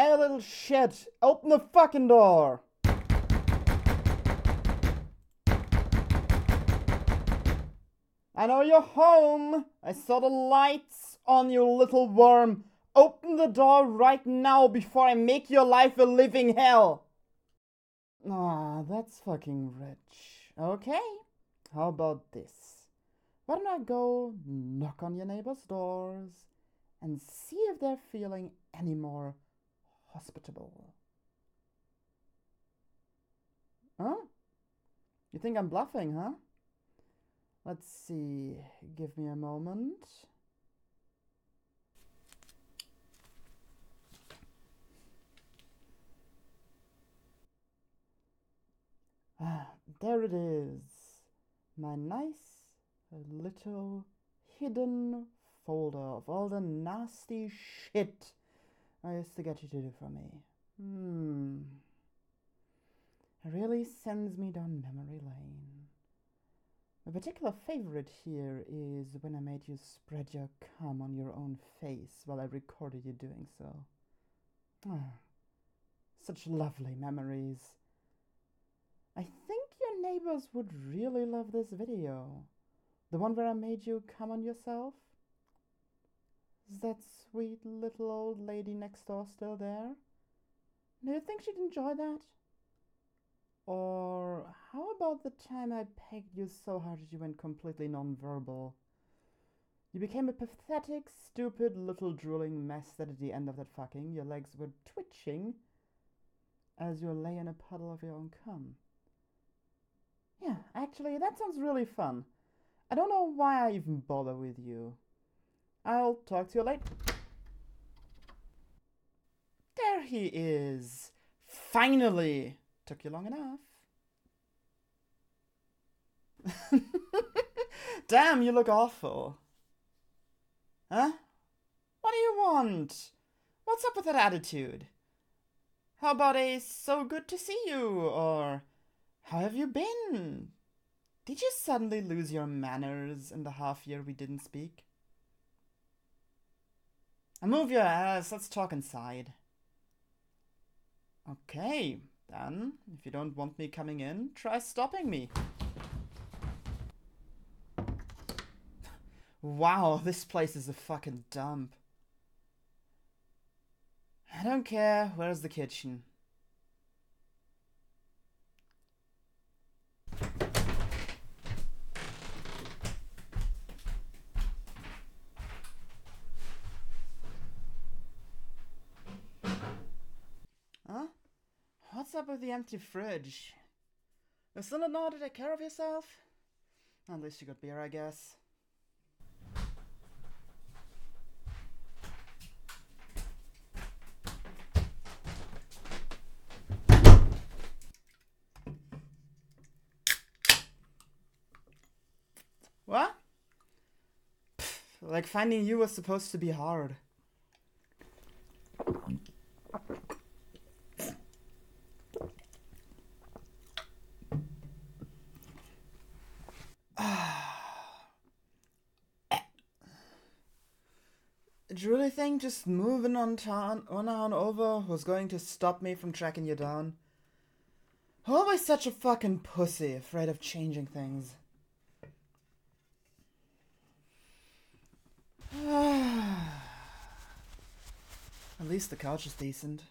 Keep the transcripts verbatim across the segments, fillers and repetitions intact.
Hey, little shit! Open the fucking door! I know you're home! I saw the lights on, you little worm! Open the door right now before I make your life a living hell! Ah, that's fucking rich. Okay, how about this? Why don't I go knock on your neighbor's doors and see if they're feeling any more hospitable? Huh? You think I'm bluffing, huh? Let's see. Give me a moment. Ah, there it is. My nice little hidden folder of all the nasty shit I used to get you to do for me. Hmm. It really sends me down memory lane. A particular favorite here is when I made you spread your cum on your own face while I recorded you doing so. Ah, such lovely memories. I think your neighbors would really love this video. The one where I made you come on yourself? Is that sweet little old lady next door still there? Do you think she'd enjoy that? Or how about the time I pegged you so hard that you went completely non-verbal? You became a pathetic, stupid little drooling mess that at the end of that fucking, your legs were twitching as you lay in a puddle of your own cum. Yeah, actually, that sounds really fun. I don't know why I even bother with you. I'll talk to you later. There he is. Finally. Took you long enough. Damn, you look awful. Huh? What do you want? What's up with that attitude? How about a so good to see you, or how have you been? Did you suddenly lose your manners in the half year we didn't speak? Move your ass, let's talk inside. Okay, then, if you don't want me coming in, try stopping me. Wow, this place is a fucking dump. I don't care, where's the kitchen? Huh? What's up with the empty fridge? You still don't know how to take care of yourself? At least you got beer, I guess. What? Pfft, like finding you was supposed to be hard. Do you really think just moving on, town, on on over was going to stop me from tracking you down? Always such a fucking pussy, afraid of changing things. At least the couch is decent.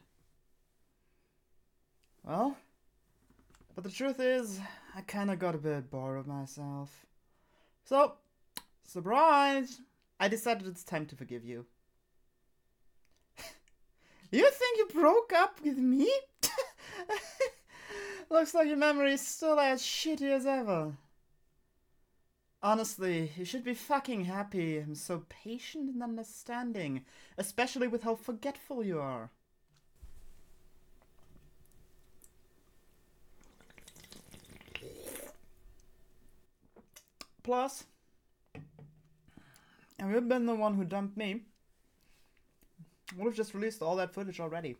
Well, but the truth is, I kinda got a bit bored of myself. So, surprise! I decided it's time to forgive you. You think you broke up with me? Looks like your memory is still as shitty as ever. Honestly, you should be fucking happy. I'm so patient and understanding, especially with how forgetful you are. Plus, if you'd been the one who dumped me, I would have just released all that footage already.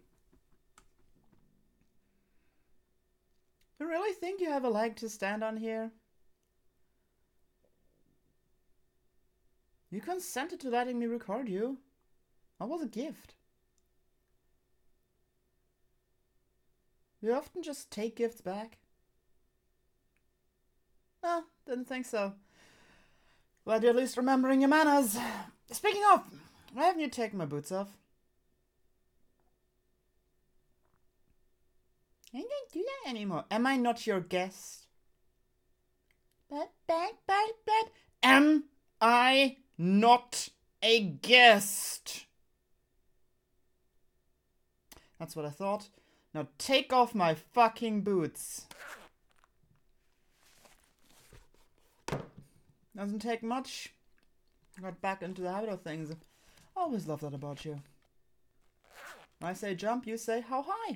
You really think you have a leg to stand on here? You consented to letting me record you. That was a gift. You often just take gifts back? No, didn't think so. Glad you're at least remembering your manners. Speaking of, why haven't you taken my boots off? I don't do that anymore. Am I not your guest? But, but, but, but. Am I not a guest? That's what I thought. Now take off my fucking boots. Doesn't take much. Got back into the habit of things. Always love that about you. When I say jump, you say how high.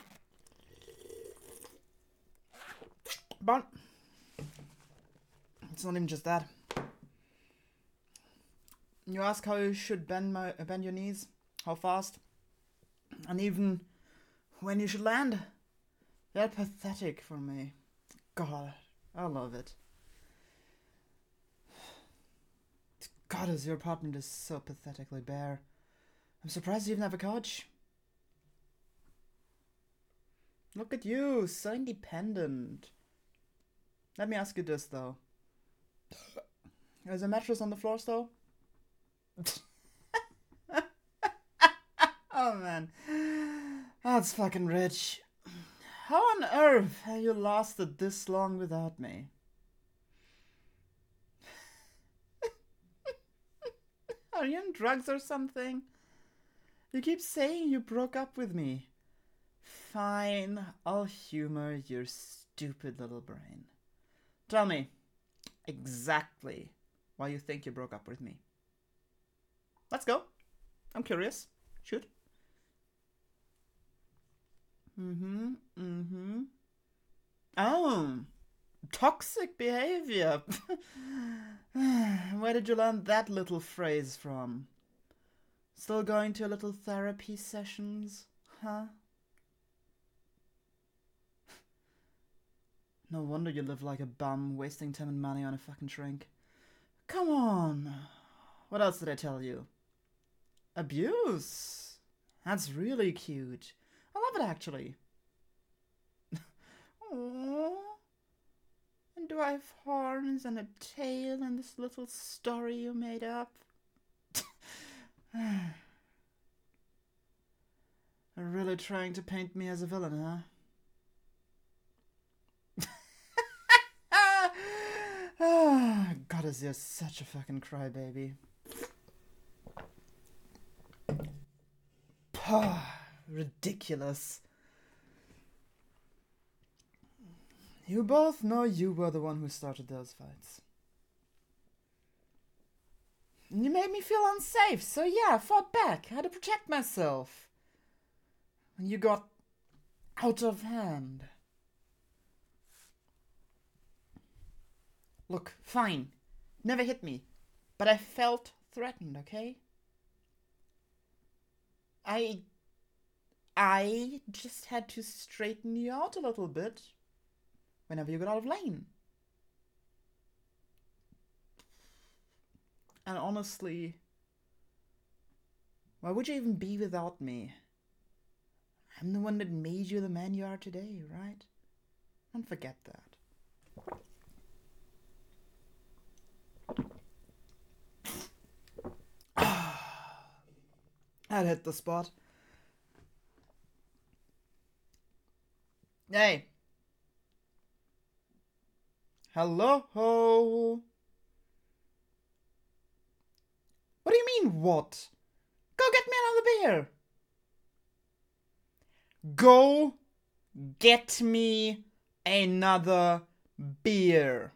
But it's not even just that. You ask how you should bend my bend your knees, how fast, and even when you should land. They're pathetic for me. God, I love it. God, is your apartment is so pathetically bare. I'm surprised you even have a couch. Look at you, so independent. Let me ask you this, though. Is a mattress on the floor still? Oh, man. That's fucking rich. How on earth have you lasted this long without me? Are you on drugs or something? You keep saying you broke up with me. Fine, I'll humor your stupid little brain. Tell me exactly why you think you broke up with me. Let's go. I'm curious. Shoot. Mm-hmm. Mm-hmm. Oh, toxic behavior. Where did you learn that little phrase from? Still going to your little therapy sessions, huh? No wonder you live like a bum, wasting time and money on a fucking shrink. Come on. What else did I tell you? Abuse. That's really cute. I love it, actually. Aww. And do I have horns and a tail in this little story you made up? Are really trying to paint me as a villain, huh? God, is you're such a fucking crybaby. Ridiculous. You both know you were the one who started those fights. You made me feel unsafe, so yeah, I fought back. I had to protect myself. When you got out of hand. Look, fine. Never hit me. But I felt threatened, okay? I... I just had to straighten you out a little bit whenever you got out of lane. And honestly, why would you even be without me? I'm the one that made you the man you are today, right? Don't forget that. That hit the spot. Hey. Hello? What do you mean, what? Go get me another beer. Go get me another beer.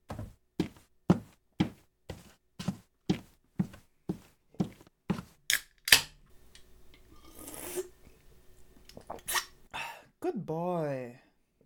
Good boy.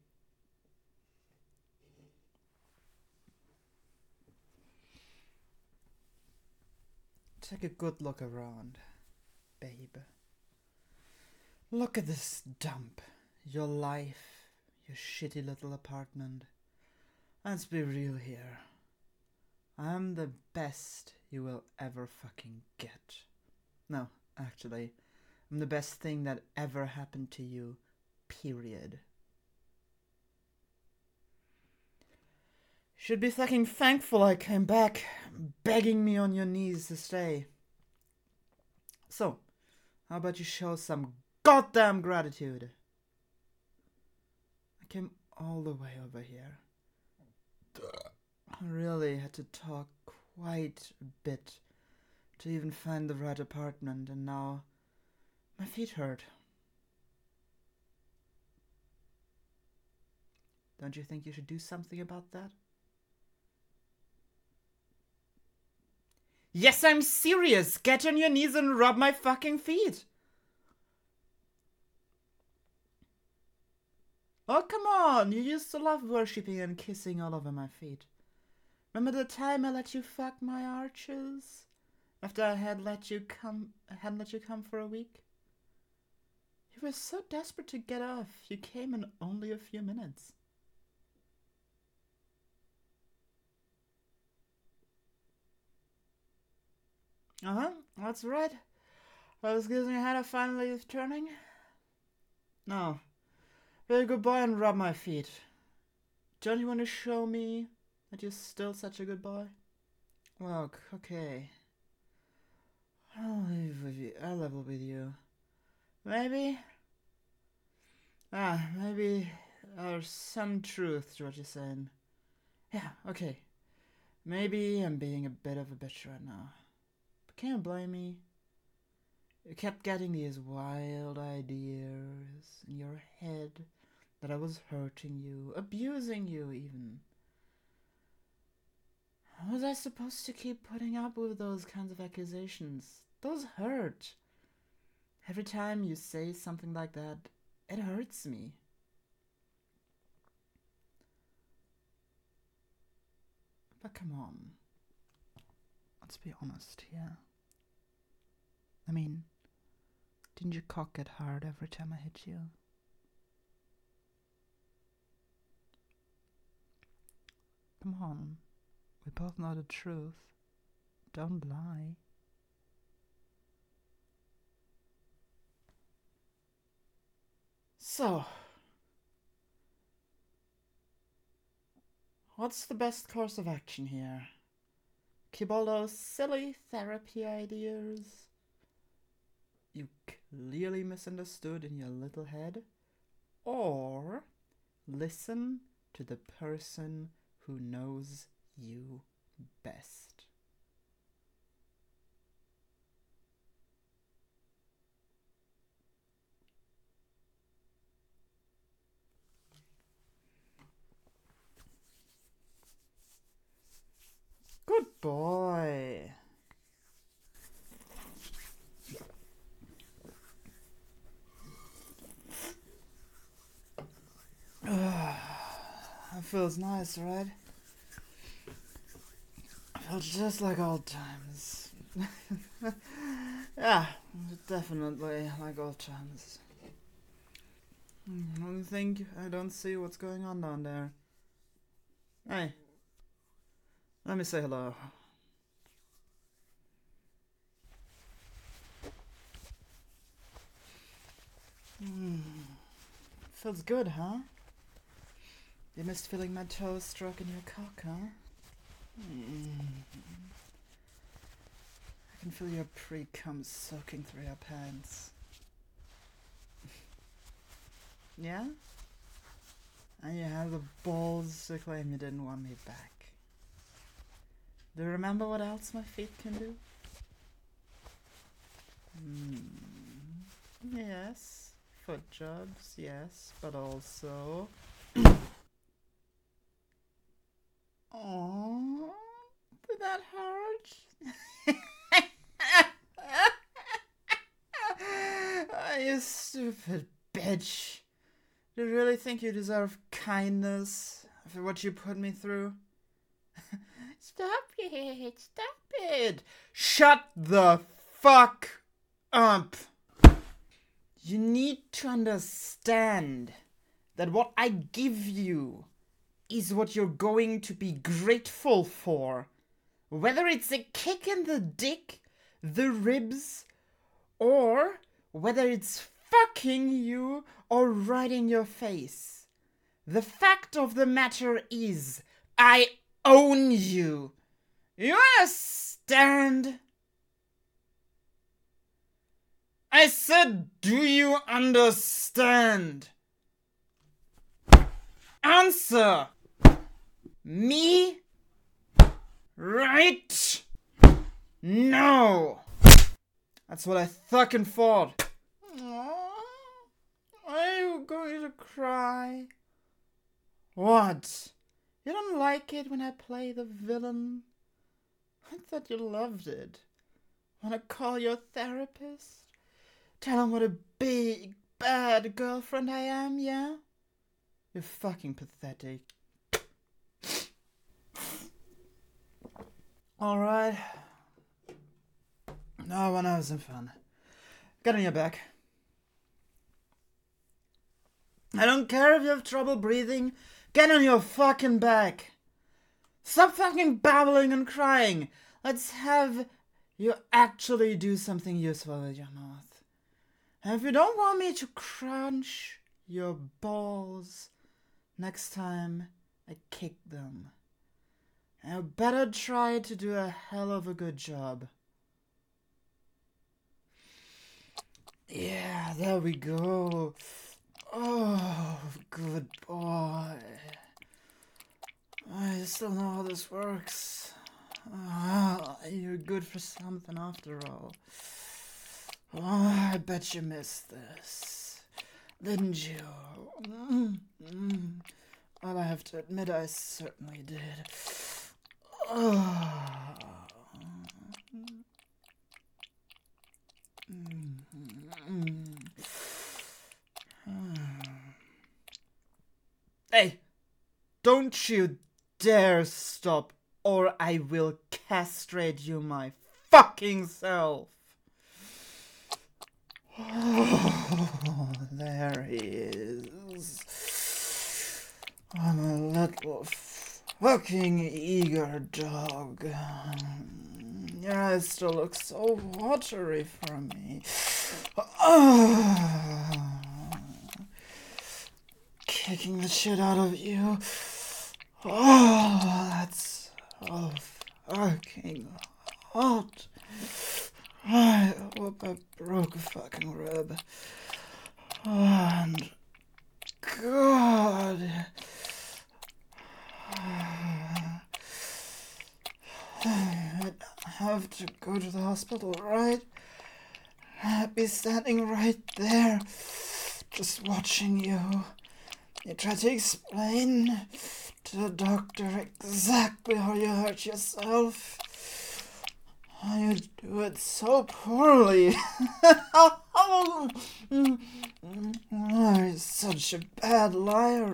Take a good look around, babe. Look at this dump. Your life, your shitty little apartment. Let's be real here. I'm the best you will ever fucking get. No, actually, I'm the best thing that ever happened to you, period. Should be fucking thankful I came back, begging me on your knees to stay. So, how about you show some goddamn gratitude? I came all the way over here. I really had to talk quite a bit to even find the right apartment, and now my feet hurt. Don't you think you should do something about that? Yes, I'm serious! Get on your knees and rub my fucking feet! Oh, come on! You used to love worshipping and kissing all over my feet. Remember the time I let you fuck my arches? After I had let you come, I hadn't let you come for a week? You were so desperate to get off, you came in only a few minutes. Uh-huh, that's right. I was guessing how to finally is turning. No. Be a good boy and rub my feet. Don't you want to show me that you're still such a good boy? Look, okay. I'll leave with you. I'll level with you. Maybe? Ah, maybe there's some truth to what you're saying. Yeah, okay. Maybe I'm being a bit of a bitch right now. But can't you blame me? You kept getting these wild ideas in your head that I was hurting you, abusing you even. How was I supposed to keep putting up with those kinds of accusations? Those hurt. Every time you say something like that, it hurts me. But come on. Let's be honest here. I mean, didn't your cock get hard every time I hit you? Come on. We both know the truth. Don't lie. So, what's the best course of action here? Keep all those silly therapy ideas you clearly misunderstood in your little head? Or listen to the person who knows you best? Good boy. That feels nice, right? Feels just like old times. Yeah, definitely like old times. I don't think I don't see what's going on down there. Hey, let me say hello. Mm. Feels good, huh? You missed feeling my toes stroking your cock, huh? Mm. I can feel your pre-cum soaking through your pants. Yeah? And you have the balls to claim you didn't want me back. Do you remember what else my feet can do? Mm. Yes. Foot jobs, yes, but also... Oh, did that hurt? Oh, you stupid bitch. Do you really think you deserve kindness for what you put me through? Stop it, stop it. Shut the fuck up. You need to understand that what I give you is what you're going to be grateful for. Whether it's a kick in the dick, the ribs, or whether it's fucking you or right in your face. The fact of the matter is, I own you. You understand? I said, do you understand? Answer me right now. That's what I fucking thought. Are you going to cry? What? You don't like it when I play the villain? I thought you loved it. Wanna call your therapist? Tell him what a big, bad girlfriend I am, yeah? You're fucking pathetic. Alright. No, I wanna have some fun. Get on your back. I don't care if you have trouble breathing. Get on your fucking back. Stop fucking babbling and crying. Let's have you actually do something useful with your mouth. And if you don't want me to crunch your balls next time I kick them, I better try to do a hell of a good job. Yeah, there we go. Oh, good boy. I still know how this works. Ah, you're good for something after all. Oh, I bet you missed this. Didn't you? Mm-hmm. Well, I have to admit I certainly did. Oh. Mm-hmm. Hey, don't you dare stop, or I will castrate you my fucking self. Oh, there he is. I'm a little fucking eager dog. Your eyes still look so watery for me. Oh. Kicking the shit out of you. Oh, that's so fucking hot. I hope I broke a fucking rib. And God, I'd have to go to the hospital, right? I'd be standing right there, just watching you. You try to explain to the doctor exactly how you hurt yourself. You do it so poorly. Oh, you're such a bad liar.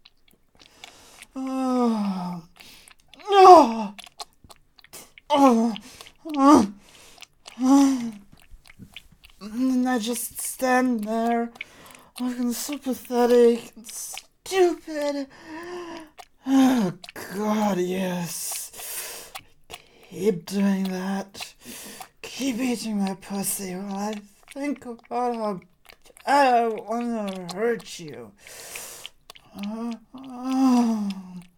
Oh, oh, oh, oh. And I just stand there, looking so pathetic and stupid. Oh, God, yes. Keep doing that. Keep eating my pussy while I think about how bad I want to hurt you. Oh, oh,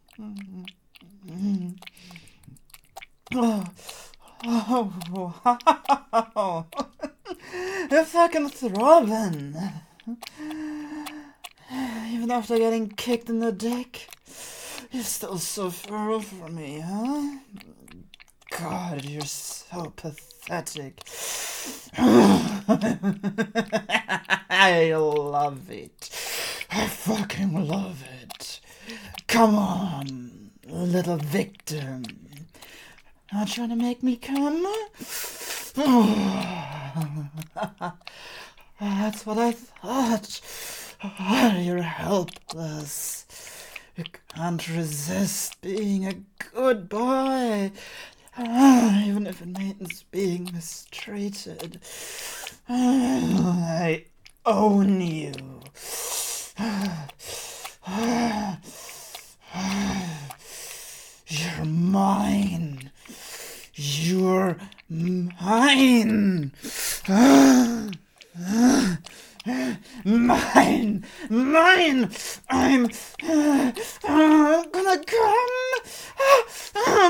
oh, oh, wow. You're fucking throbbing. Even after getting kicked in the dick, you're still so fertile for me, huh? God, you're so pathetic. I love it. I fucking love it. Come on, little victim. Not trying to make me come? That's what I thought. You're helpless. You can't resist being a good boy. Even if it means being mistreated. I own you. You're mine. You're mine. Mine. Mine. I'm, I'm gonna come.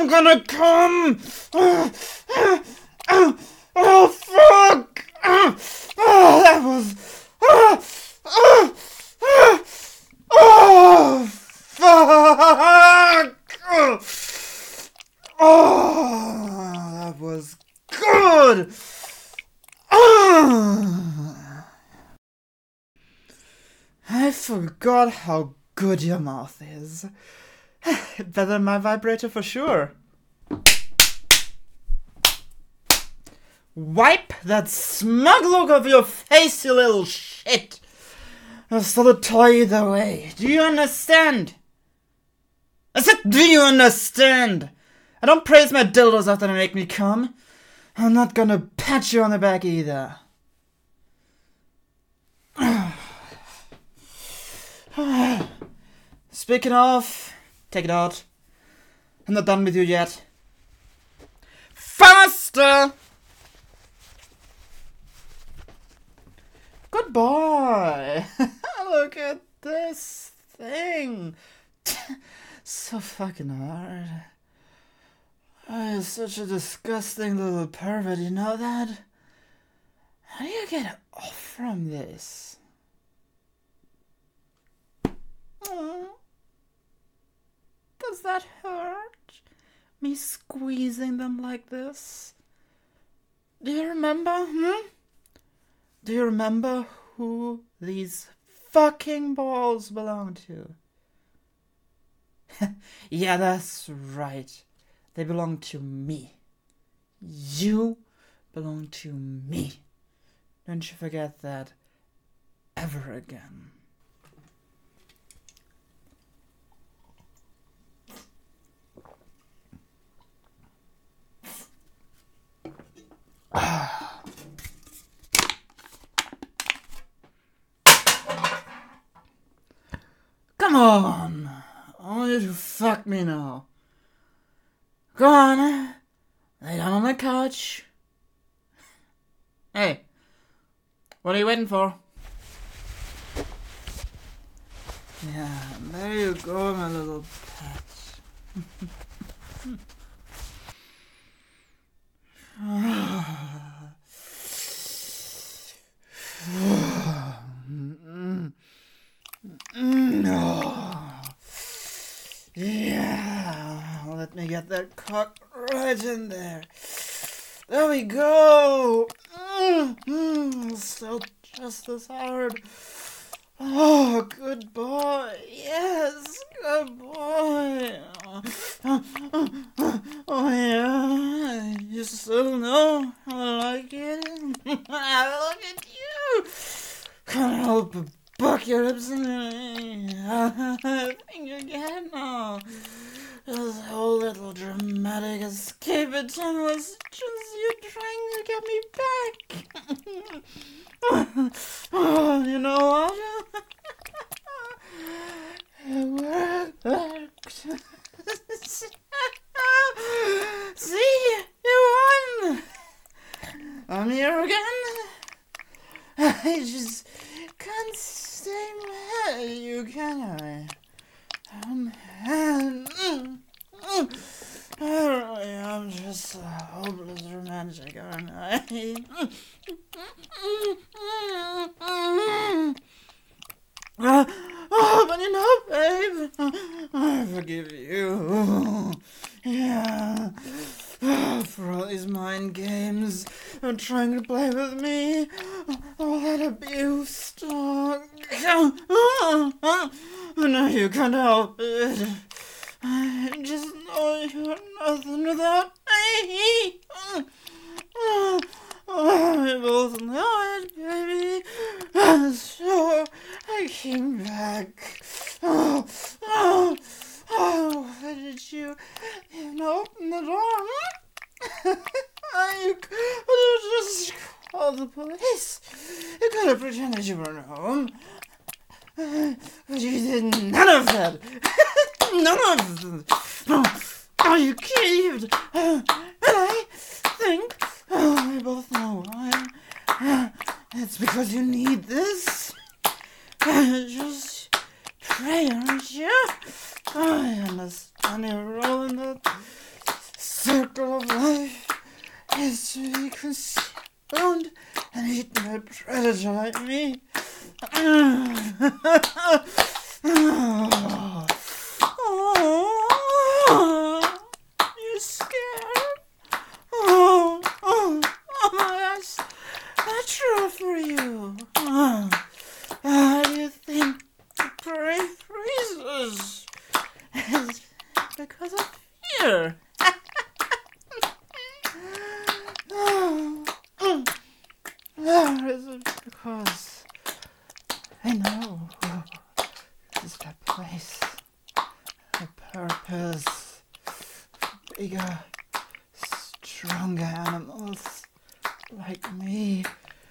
I'm gonna come! Oh, oh, oh fuck! Oh, oh, that was... Oh, oh, oh, oh, fuck! Oh, oh, that was good! Oh. I forgot how good your mouth is. Better than my vibrator for sure. Wipe that smug look off your face, you little shit. I'll still a toy either way. Do you understand? I said, do you understand? I don't praise my dildos after they make me come. I'm not gonna pat you on the back either. Speaking of, take it out. I'm not done with you yet. Faster! Good boy. Look at this thing. So fucking hard. Oh, you're such a disgusting little pervert, you know that? How do you get off from this? Oh, does that hurt? Me squeezing them like this? Do you remember, hmm? Do you remember who these fucking balls belong to? Yeah, that's right. They belong to me. You belong to me. Don't you forget that ever again. Come on! I want you to fuck me now. Go on. Lay down on the couch. Hey. What are you waiting for? Yeah, there you go, my little pet. Yeah, let me get that cock right in there. There we go. Mm-hmm. Still just as hard. Oh, good boy. Yes, good boy. Oh, oh yeah. You still know I like it. Look at you. Can't help but buck your hips in the thing again now. This whole little dramatic escape attempt was just you trying to get me back. Oh, you know what? It worked. See, you won. I'm here again. I just can't stay mad at you, can I? Um, and, mm, mm, apparently I'm just a hopeless romantic, aren't I? uh, oh, but you know, babe, I forgive you. Yeah. For all these mind games and trying to play with me, all that abuse talk. No, you can't help it. I just know you're nothing without me. We both know it, baby. So I came back. Oh, oh, oh, why did you even open the door? You could have just called the police. You could have pretended you weren't home. But you did none of that. None of that. Oh, you caved. And I think oh, we both know why. It's because you need this. Just pray, aren't you? I understand you're rolling that owned and eaten by a predator like me. Oh, you scared? Oh, oh, oh, that's, that's true for you. Oh, how do you think the prey freezes? It's because of fear. Oh, oh. Or is it because I know this is the place, the purpose, bigger, stronger animals like me.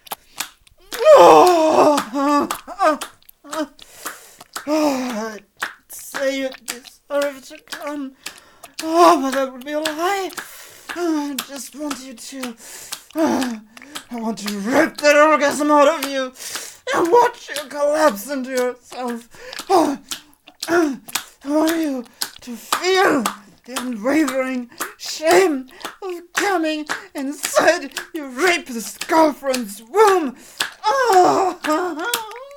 Oh, oh, oh, oh, I'd say you deserve to come. Oh, but that would be a lie. Oh, I just want you to. Oh, I want to rip that orgasm out of you and watch you collapse into yourself. Oh, I want you to feel the unwavering shame of coming inside your rapist girlfriend's womb. Oh,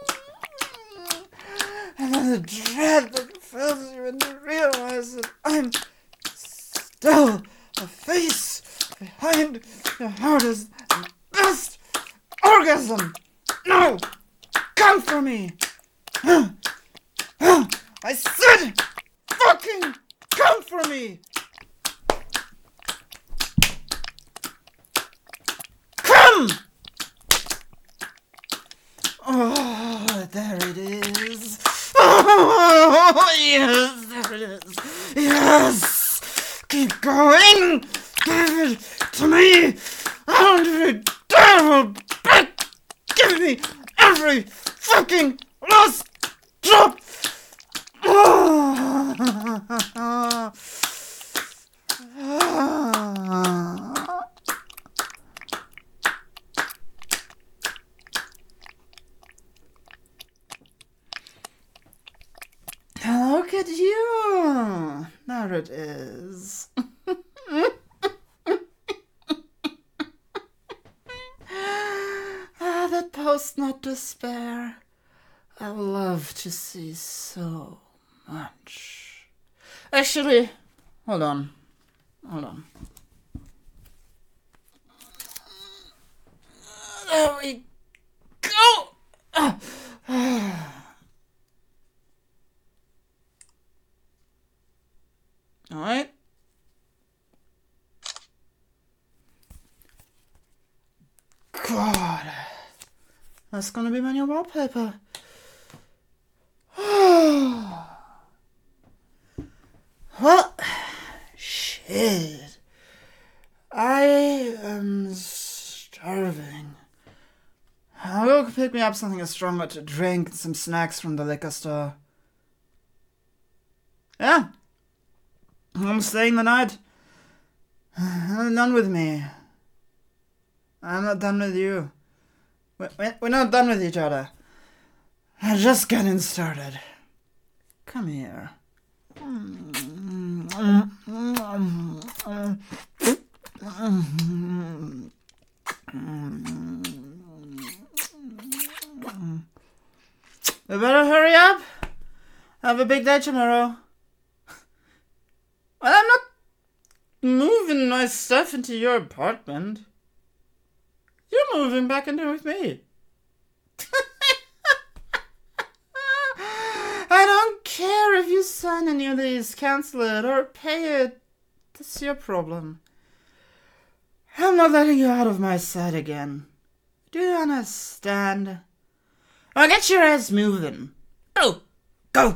and then the dread that fills you when you realize that I'm still a face behind the hardest and best orgasm. No! Come for me! I said, fucking come for me! Come! Oh, there it is. Oh, yes, there it is. Yes! Keep going! Give it to me! I want to be terrible! Give me every fucking last drop! Look at you! There it is. Ah, that post not despair. I love to see so much. Actually, hold on. Hold on. There we go! Ah. Alright. God. That's gonna be my new wallpaper. Well, shit. I am starving. I'll go pick me up something stronger to drink and some snacks from the liquor store. Yeah. I'm staying the night. I'm done with me. I'm not done with you. We're not done with each other. I'm just getting started. Come here. We better hurry up. I have a big day tomorrow. Well, I'm not moving my stuff into your apartment. You're moving back into with me. I don't care if you sign any of these, cancel it, or pay it. That's your problem. I'm not letting you out of my sight again. Do you understand? Now get your ass moving. Go! Go!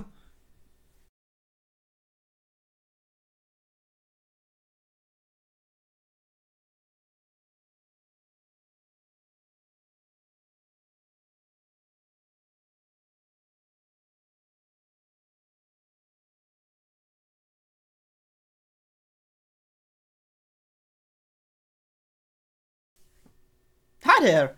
Hi there!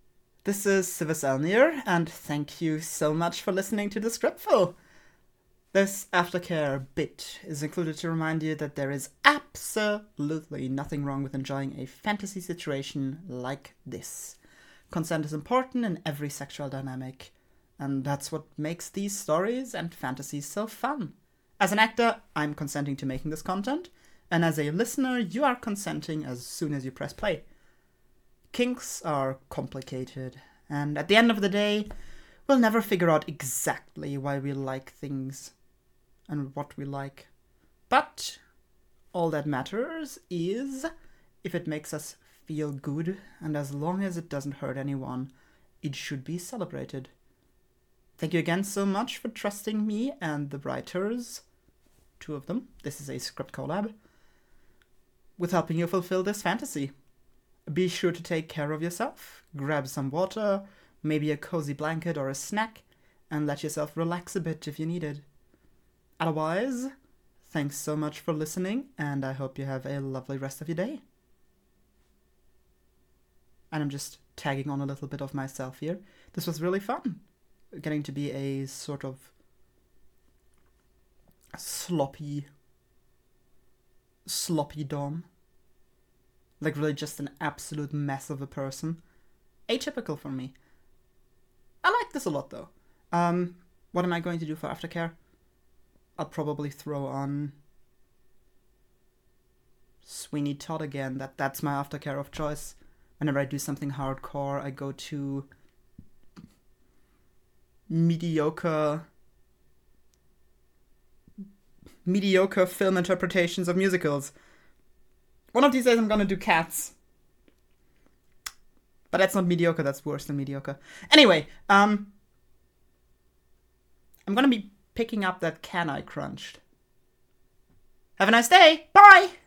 This is Sivas Elnir, and thank you so much for listening to the Scriptful. This aftercare bit is included to remind you that there is absolutely nothing wrong with enjoying a fantasy situation like this. Consent is important in every sexual dynamic, and that's what makes these stories and fantasies so fun. As an actor, I'm consenting to making this content, and as a listener, you are consenting as soon as you press play. Kinks are complicated, and at the end of the day, we'll never figure out exactly why we like things and what we like. But all that matters is if it makes us feel good, and as long as it doesn't hurt anyone, it should be celebrated. Thank you again so much for trusting me and the writers, two of them, this is a script collab, with helping you fulfill this fantasy. Be sure to take care of yourself, grab some water, maybe a cozy blanket or a snack, and let yourself relax a bit if you need it. Otherwise, thanks so much for listening, and I hope you have a lovely rest of your day. And I'm just tagging on a little bit of myself here. This was really fun, getting to be a sort of sloppy, sloppy dom. Like really just an absolute mess of a person. Atypical for me. I like this a lot though. Um, what am I going to do for aftercare? I'll probably throw on Sweeney Todd again. That that's my aftercare of choice. Whenever I do something hardcore, I go to mediocre mediocre film interpretations of musicals. One of these days I'm gonna do Cats. But that's not mediocre, that's worse than mediocre. Anyway, um I'm gonna be picking up that can I crunched. Have a nice day! Bye!